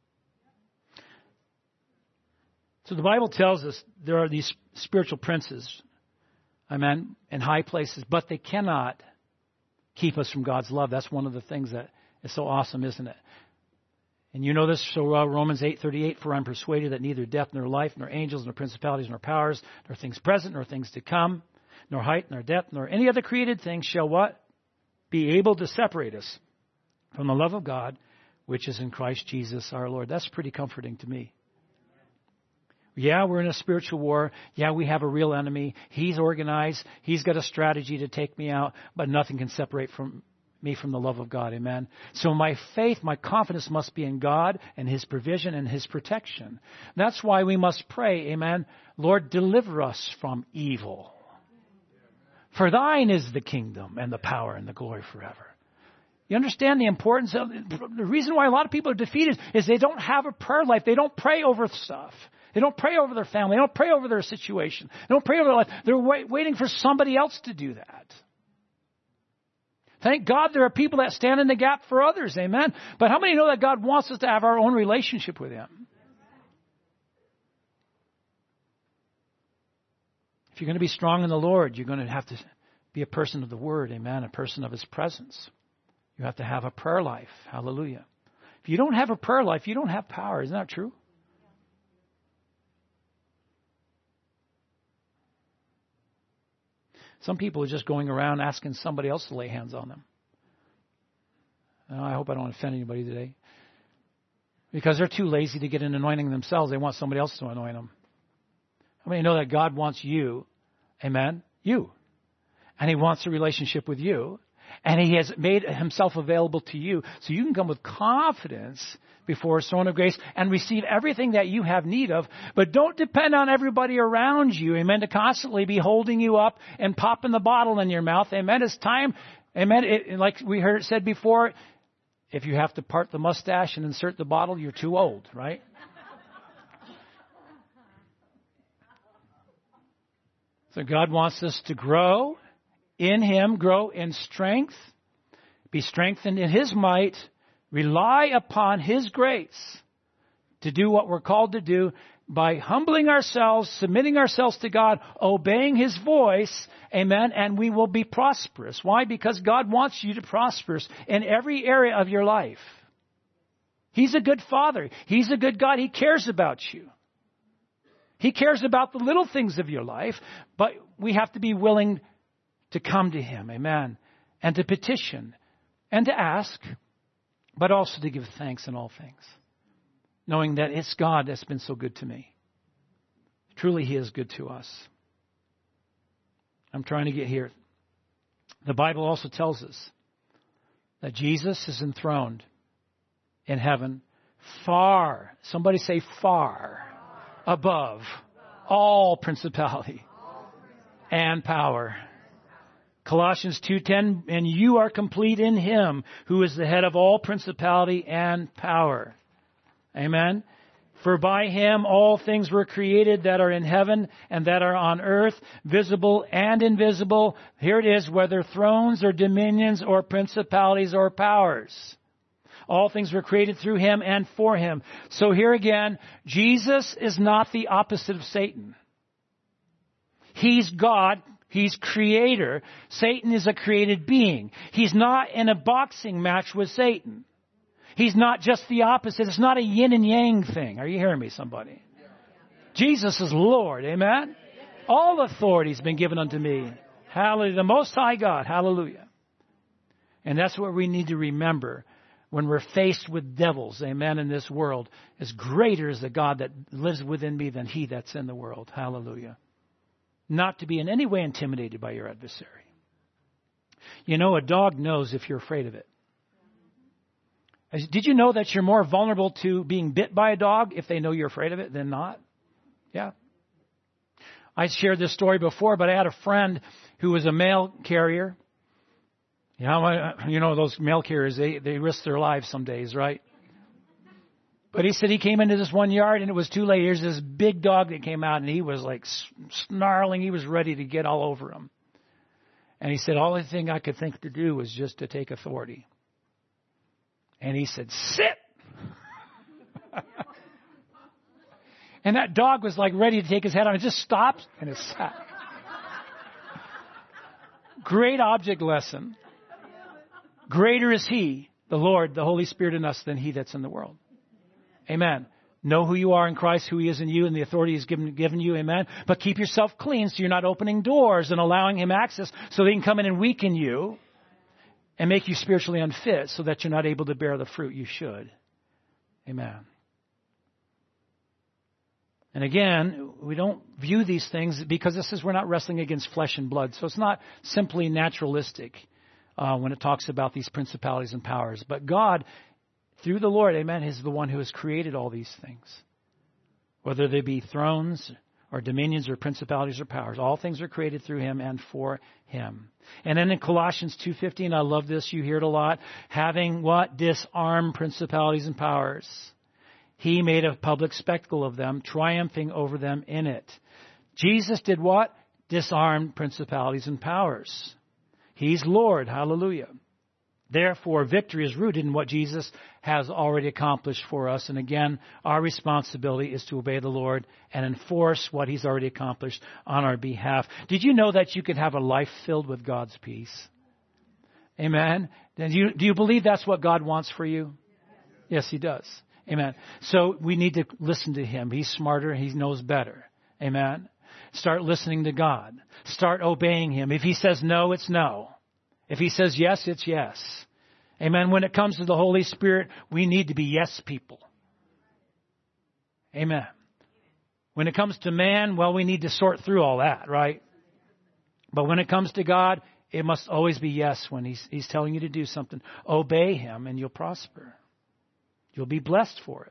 Speaker 1: So the Bible tells us there are these spiritual princes, amen, in high places, but they cannot keep us from God's love. That's one of the things that is so awesome, isn't it? And you know this so well, Romans 8:38, for I'm persuaded that neither death nor life, nor angels, nor principalities, nor powers, nor things present, nor things to come, nor height, nor depth, nor any other created thing shall what? Be able to separate us from the love of God, which is in Christ Jesus our Lord. That's pretty comforting to me. Yeah, we're in a spiritual war. Yeah, we have a real enemy. He's organized. He's got a strategy to take me out, but nothing can separate me from the love of God. Amen. So my faith, my confidence must be in God and His provision and His protection. That's why we must pray. Amen. Lord, deliver us from evil. For thine is the kingdom and the power and the glory forever. You understand the importance of the reason why a lot of people are defeated is they don't have a prayer life. They don't pray over stuff. They don't pray over their family. They don't pray over their situation. They don't pray over their life. They're waiting for somebody else to do that. Thank God there are people that stand in the gap for others. Amen. But how many know that God wants us to have our own relationship with Him? If you're going to be strong in the Lord, you're going to have to be a person of the Word. Amen. A person of His presence. You have to have a prayer life. Hallelujah. If you don't have a prayer life, you don't have power. Isn't that true? Some people are just going around asking somebody else to lay hands on them. I hope I don't offend anybody today. Because they're too lazy to get an anointing themselves. They want somebody else to anoint them. How many know that God wants you? Amen? You. And He wants a relationship with you. And He has made Himself available to you. So you can come with confidence before His throne of grace and receive everything that you have need of. But don't depend on everybody around you, amen, to constantly be holding you up and popping the bottle in your mouth. Amen. It's time, amen. Like we heard it said before, if you have to part the mustache and insert the bottle, you're too old, right? So God wants us to grow in Him, grow in strength, be strengthened in His might, rely upon His grace to do what we're called to do by humbling ourselves, submitting ourselves to God, obeying His voice, amen, and we will be prosperous. Why? Because God wants you to prosper in every area of your life. He's a good Father. He's a good God. He cares about you. He cares about the little things of your life, but we have to be willing to come to Him, amen, and to petition and to ask, but also to give thanks in all things, knowing that it's God that's been so good to me. Truly, He is good to us. I'm trying to get here. The Bible also tells us that Jesus is enthroned in heaven far, somebody say far, above all principality and power. Colossians 2:10, and you are complete in Him who is the head of all principality and power. Amen. For by Him all things were created that are in heaven and that are on earth, visible and invisible. Here it is, whether thrones or dominions or principalities or powers. All things were created through Him and for Him. So here again, Jesus is not the opposite of Satan. He's God. He's creator. Satan is a created being. He's not in a boxing match with Satan. He's not just the opposite. It's not a yin and yang thing. Are you hearing me, somebody? Jesus is Lord. Amen? All authority has been given unto me. Hallelujah. The Most High God. Hallelujah. And that's what we need to remember when we're faced with devils, amen, in this world, is greater is the God that lives within me than he that's in the world. Hallelujah. Not to be in any way intimidated by your adversary. You know, a dog knows if you're afraid of it. Did you know that you're more vulnerable to being bit by a dog if they know you're afraid of it than not? Yeah. I shared this story before, but I had a friend who was a mail carrier. You know those mail carriers, they risk their lives some days, right? But he said he came into this one yard and it was too late. Here's this big dog that came out and he was like snarling. He was ready to get all over him. And he said, all the thing I could think to do was just to take authority. And he said, sit. And that dog was like ready to take his head on. It just stopped and it sat. Great object lesson. Greater is he, the Lord, the Holy Spirit in us, than he that's in the world. Amen. Know who you are in Christ, who he is in you, and the authority he's given you. Amen. But keep yourself clean so you're not opening doors and allowing him access so they can come in and weaken you and make you spiritually unfit so that you're not able to bear the fruit you should. Amen. And again, we don't view these things because this is we're not wrestling against flesh and blood. So it's not simply naturalistic when it talks about these principalities and powers. But God, through the Lord, amen, is the one who has created all these things. Whether they be thrones or dominions or principalities or powers, all things are created through him and for him. And then in Colossians 2:15, I love this, you hear it a lot, having what? Disarmed principalities and powers. He made a public spectacle of them, triumphing over them in it. Jesus did what? Disarmed principalities and powers. He's Lord. Hallelujah. Therefore, victory is rooted in what Jesus has already accomplished for us. And again, our responsibility is to obey the Lord and enforce what he's already accomplished on our behalf. Did you know that you could have a life filled with God's peace? Amen. Do you believe that's what God wants for you? Yes, he does. Amen. So we need to listen to him. He's smarter. He knows better. Amen. Start listening to God. Start obeying him. If he says no, it's no. If he says yes, it's yes. Amen. When it comes to the Holy Spirit, we need to be yes people. Amen. When it comes to man, well, we need to sort through all that, right? But when it comes to God, it must always be yes when he's telling you to do something. Obey him and you'll prosper. You'll be blessed for it.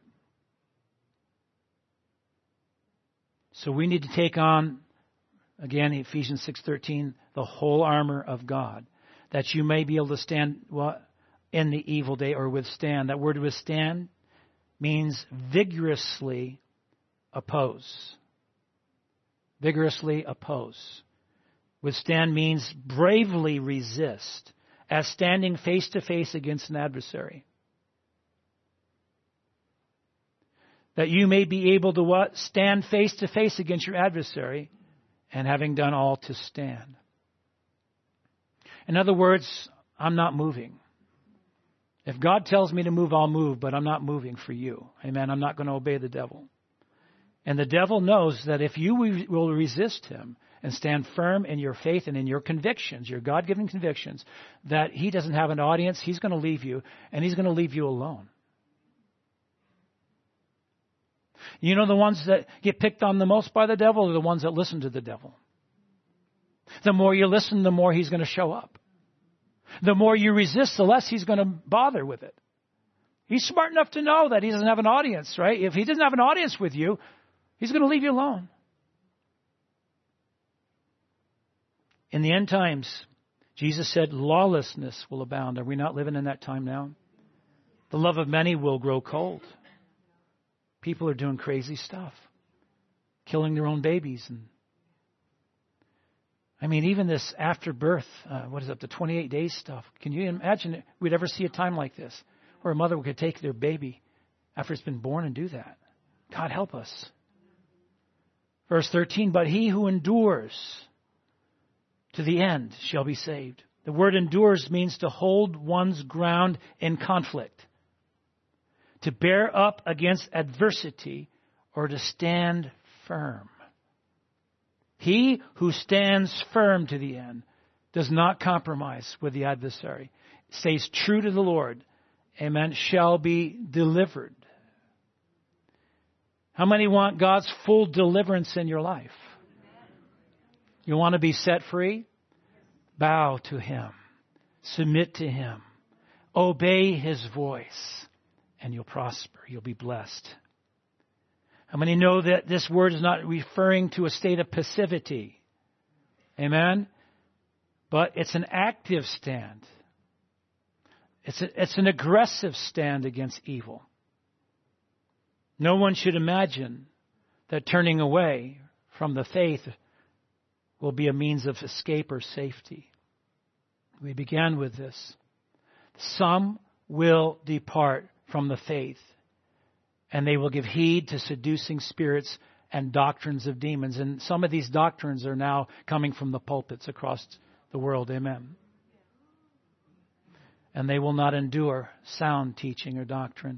Speaker 1: So we need to take on, again, Ephesians 6:13, the whole armor of God, that you may be able to stand in the evil day or withstand. That word withstand means vigorously oppose. Vigorously oppose. Withstand means bravely resist, as standing face to face against an adversary. That you may be able to what? Stand face to face against your adversary, and having done all to stand. In other words, I'm not moving. If God tells me to move, I'll move, but I'm not moving for you. Amen. I'm not going to obey the devil. And the devil knows that if you will resist him and stand firm in your faith and in your convictions, your God-given convictions, that he doesn't have an audience, he's going to leave you, and he's going to leave you alone. You know the ones that get picked on the most by the devil are the ones that listen to the devil. The more you listen, the more he's going to show up. The more you resist, the less he's going to bother with it. He's smart enough to know that he doesn't have an audience, right? If he doesn't have an audience with you, he's going to leave you alone. In the end times, Jesus said lawlessness will abound. Are we not living in that time now? The love of many will grow cold. People are doing crazy stuff, killing their own babies. And I mean, even this after birth, up to 28 days stuff. Can you imagine we'd ever see a time like this where a mother could take their baby after it's been born and do that? God help us. Verse 13, but he who endures to the end shall be saved. The word endures means to hold one's ground in conflict, to bear up against adversity, or to stand firm. He who stands firm to the end does not compromise with the adversary, stays true to the Lord, amen, shall be delivered. How many want God's full deliverance in your life? You want to be set free? Bow to Him. Submit to Him. Obey His voice. And you'll prosper. You'll be blessed. How many know that this word is not referring to a state of passivity? Amen? But it's an active stand. It's an aggressive stand against evil. No one should imagine that turning away from the faith will be a means of escape or safety. We began with this. Some will depart from the faith, and they will give heed to seducing spirits and doctrines of demons. And some of these doctrines are now coming from the pulpits across the world. Amen. And they will not endure sound teaching or doctrine.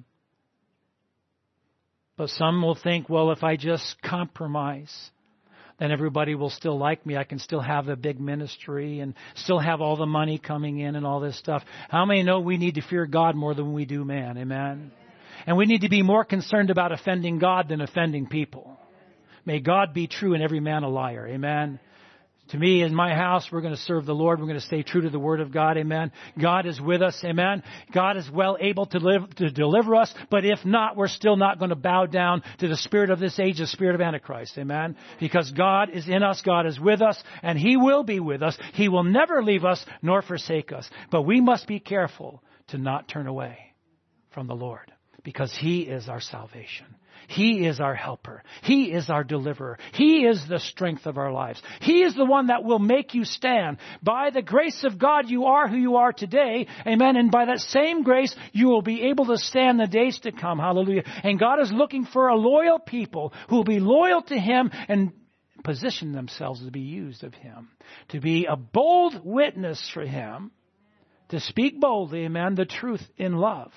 Speaker 1: But some will think, well, if I just compromise, then everybody will still like me. I can still have a big ministry and still have all the money coming in and all this stuff. How many know we need to fear God more than we do man? Amen. And we need to be more concerned about offending God than offending people. May God be true and every man a liar. Amen. To me, in my house, we're going to serve the Lord. We're going to stay true to the Word of God. Amen. God is with us. Amen. God is well able to deliver us. But if not, we're still not going to bow down to the spirit of this age, the spirit of Antichrist. Amen. Because God is in us. God is with us. And He will be with us. He will never leave us nor forsake us. But we must be careful to not turn away from the Lord. Because He is our salvation. He is our helper. He is our deliverer. He is the strength of our lives. He is the one that will make you stand. By the grace of God, you are who you are today. Amen. And by that same grace, you will be able to stand the days to come. Hallelujah. And God is looking for a loyal people who will be loyal to Him and position themselves to be used of Him. To be a bold witness for Him. To speak boldly, amen, the truth in love.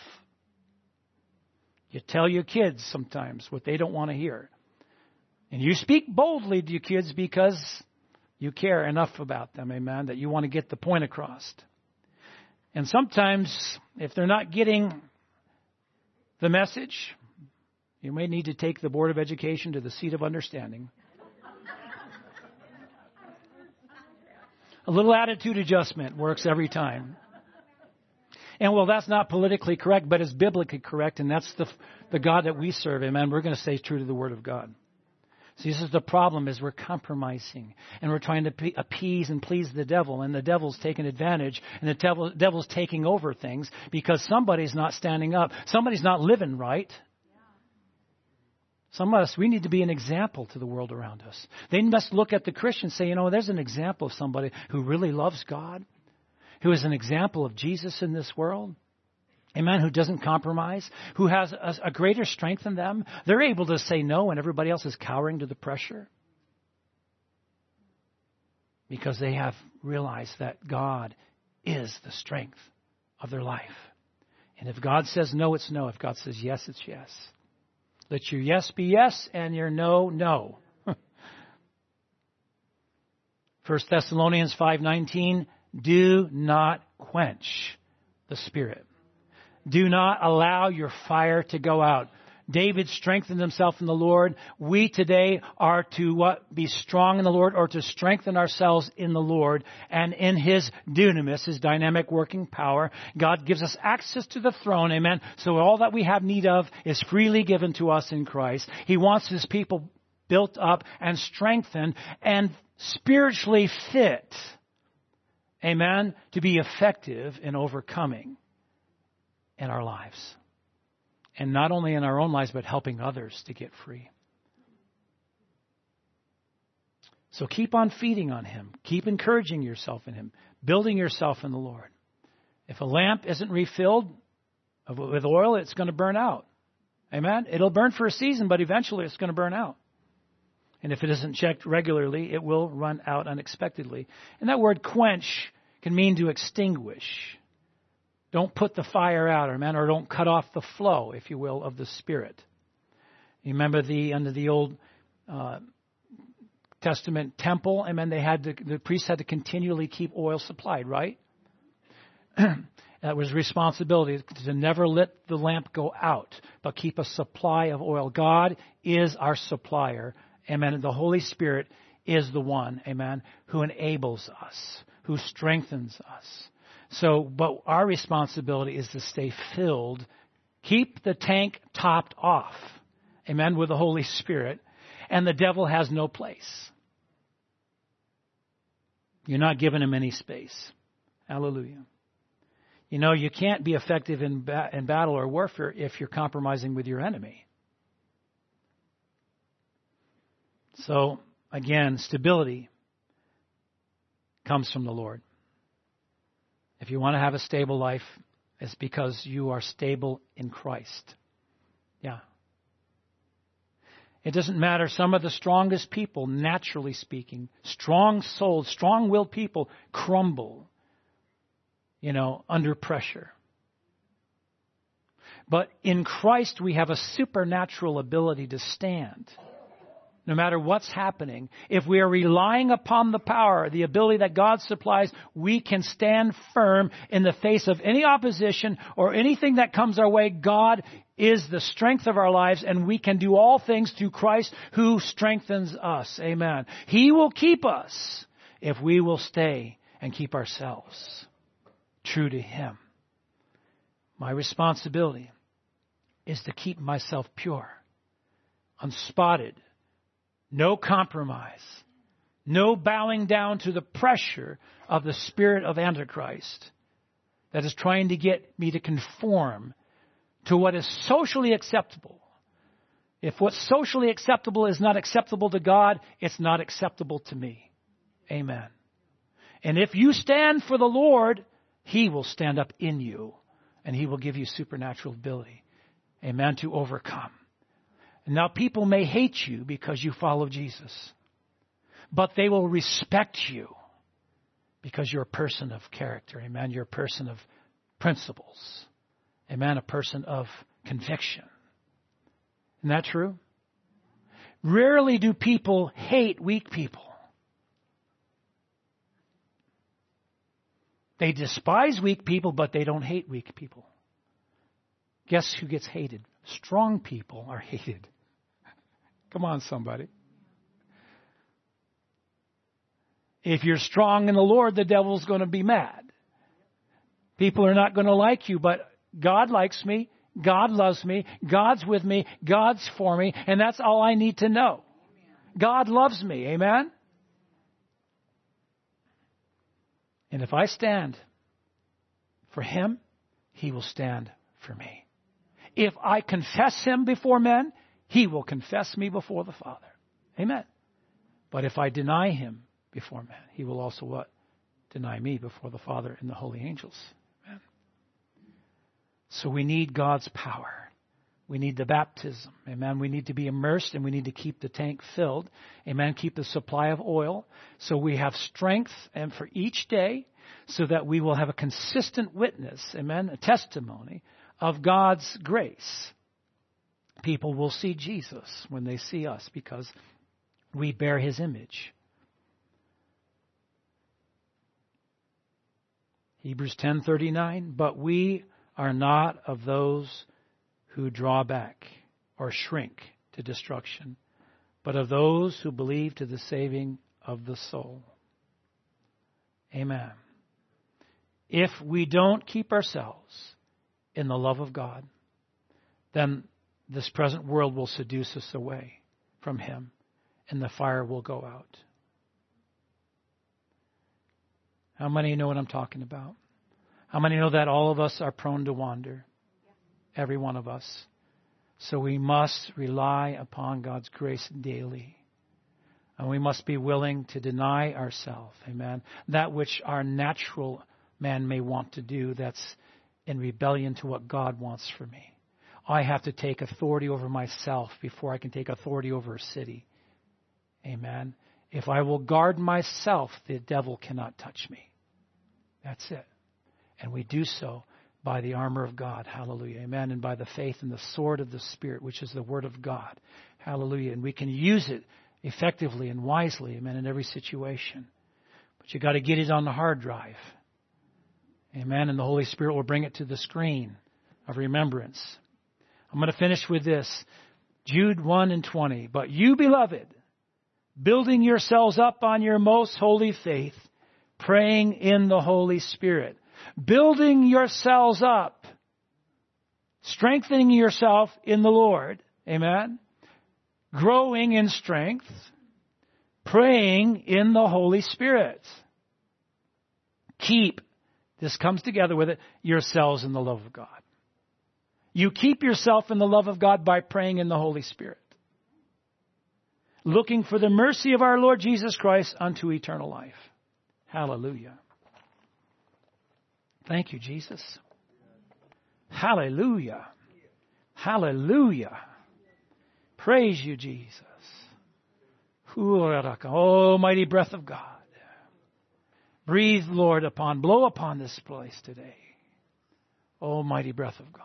Speaker 1: You tell your kids sometimes what they don't want to hear. And you speak boldly to your kids because you care enough about them, amen, that you want to get the point across. And sometimes, if they're not getting the message, you may need to take the Board of Education to the seat of understanding. A little attitude adjustment works every time. And well, that's not politically correct, but it's biblically correct, and that's the God that we serve. Amen. We're going to stay true to the Word of God. See, this is the problem: is we're compromising, and we're trying to appease and please the devil, and the devil's taking advantage, and the devil's taking over things because somebody's not standing up, somebody's not living right. Some of us, we need to be an example to the world around us. They must look at the Christians and say, you know, there's an example of somebody who really loves God, who is an example of Jesus in this world. Amen. Who doesn't compromise, who has a greater strength than them. They're able to say no when everybody else is cowering to the pressure. Because they have realized that God is the strength of their life. And if God says no, it's no. If God says yes, it's yes. Let your yes be yes and your no, no. 1 Thessalonians 5:19, do not quench the Spirit. Do not allow your fire to go out. David strengthened himself in the Lord. We today are to what? Be strong in the Lord, or to strengthen ourselves in the Lord and in His dunamis, His dynamic working power. God gives us access to the throne, amen. So all that we have need of is freely given to us in Christ. He wants His people built up and strengthened and spiritually fit, amen, to be effective in overcoming in our lives. And not only in our own lives, but helping others to get free. So keep on feeding on Him. Keep encouraging yourself in Him. Building yourself in the Lord. If a lamp isn't refilled with oil, it's going to burn out. Amen? It'll burn for a season, but eventually it's going to burn out. And if it isn't checked regularly, it will run out unexpectedly. And that word quench can mean to extinguish. Don't put the fire out, amen, or don't cut off the flow, if you will, of the Spirit. You remember under the Old Testament temple, amen, the priests had to continually keep oil supplied, right? That was responsibility to never let the lamp go out, but keep a supply of oil. God is our supplier. Amen. And the Holy Spirit is the one, amen, who enables us, who strengthens us. So, but our responsibility is to stay filled. Keep the tank topped off, amen, with the Holy Spirit, and the devil has no place. You're not giving him any space. Hallelujah. You know, you can't be effective in battle or warfare if you're compromising with your enemy. So, again, stability comes from the Lord. If you want to have a stable life, it's because you are stable in Christ. Yeah. It doesn't matter. Some of the strongest people, naturally speaking, strong-souled, strong-willed people crumble, under pressure. But in Christ, we have a supernatural ability to stand. No matter what's happening, if we are relying upon the power, the ability that God supplies, we can stand firm in the face of any opposition or anything that comes our way. God is the strength of our lives, and we can do all things through Christ who strengthens us. Amen. He will keep us if we will stay and keep ourselves true to Him. My responsibility is to keep myself pure, unspotted, no compromise, no bowing down to the pressure of the spirit of Antichrist that is trying to get me to conform to what is socially acceptable. If what's socially acceptable is not acceptable to God, it's not acceptable to me. Amen. And if you stand for the Lord, He will stand up in you, and He will give you supernatural ability, amen, to overcome. And now people may hate you because you follow Jesus, but they will respect you because you're a person of character, amen. You're a person of principles, amen, a person of conviction. Isn't that true? Rarely do people hate weak people. They despise weak people, but they don't hate weak people. Guess who gets hated? Strong people are hated. Come on, somebody. If you're strong in the Lord, the devil's going to be mad. People are not going to like you, but God likes me. God loves me. God's with me. God's for me. And that's all I need to know. God loves me. Amen? And if I stand for Him, He will stand for me. If I confess Him before men, He will confess me before the Father. Amen. But if I deny Him before men, He will also what? Deny me before the Father and the holy angels. Amen. So we need God's power. We need the baptism. Amen. We need to be immersed, and we need to keep the tank filled. Amen. Keep the supply of oil so we have strength and for each day, so that we will have a consistent witness. Amen. A testimony of God's grace. People will see Jesus when they see us because we bear His image. Hebrews 10:39, but we are not of those who draw back or shrink to destruction, but of those who believe to the saving of the soul. Amen. If we don't keep ourselves in the love of God, then this present world will seduce us away from Him, and the fire will go out. How many know what I'm talking about? How many know that all of us are prone to wander? Every one of us. So we must rely upon God's grace daily. And we must be willing to deny ourselves. Amen. That which our natural man may want to do, that's in rebellion to what God wants for me. I have to take authority over myself before I can take authority over a city. Amen. If I will guard myself, the devil cannot touch me. That's it. And we do so by the armor of God. Hallelujah. Amen. And by the faith and the sword of the Spirit, which is the Word of God. Hallelujah. And we can use it effectively and wisely, amen, in every situation. But you got to get it on the hard drive. Amen. And the Holy Spirit will bring it to the screen of remembrance. I'm going to finish with this. Jude 1:20. But you, beloved, building yourselves up on your most holy faith, praying in the Holy Spirit. Building yourselves up. Strengthening yourself in the Lord. Amen. Growing in strength. Praying in the Holy Spirit. Keep, this comes together with it, yourselves in the love of God. You keep yourself in the love of God by praying in the Holy Spirit. Looking for the mercy of our Lord Jesus Christ unto eternal life. Hallelujah. Thank you, Jesus. Hallelujah. Hallelujah. Praise you, Jesus. Oh, mighty breath of God. Breathe, Lord, blow upon this place today. Oh, mighty breath of God.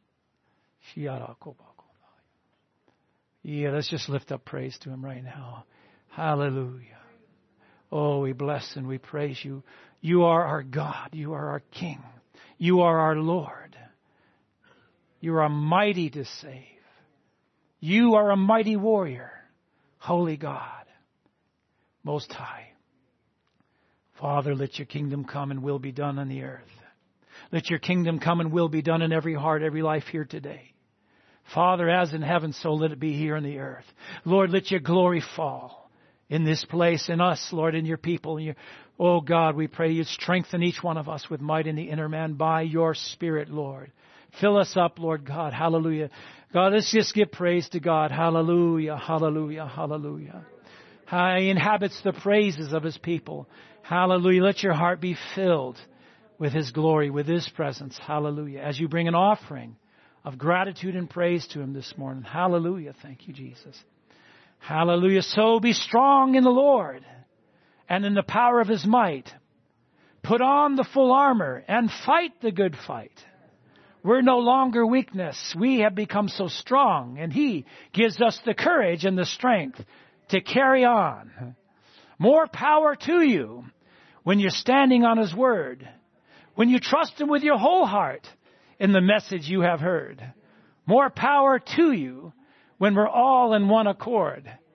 Speaker 1: Yeah, let's just lift up praise to Him right now. Hallelujah. Oh, we bless and we praise you. You are our God. You are our King. You are our Lord. You are mighty to save. You are a mighty warrior. Holy God. Most High. Father, let your kingdom come and will be done on the earth. Let your kingdom come and will be done in every heart, every life here today. Father, as in heaven, so let it be here on the earth. Lord, let your glory fall in this place, in us, Lord, in your people. Oh God, we pray you strengthen each one of us with might in the inner man by your Spirit, Lord. Fill us up, Lord God. Hallelujah. God, let's just give praise to God. Hallelujah, hallelujah, hallelujah. He inhabits the praises of His people. Hallelujah. Let your heart be filled with His glory, with His presence. Hallelujah. As you bring an offering of gratitude and praise to Him this morning. Hallelujah. Thank you, Jesus. Hallelujah. So be strong in the Lord and in the power of His might. Put on the full armor and fight the good fight. We're no longer weakness. We have become so strong, and He gives us the courage and the strength to carry on. More power to you when you're standing on His word. When you trust Him with your whole heart in the message you have heard. More power to you when we're all in one accord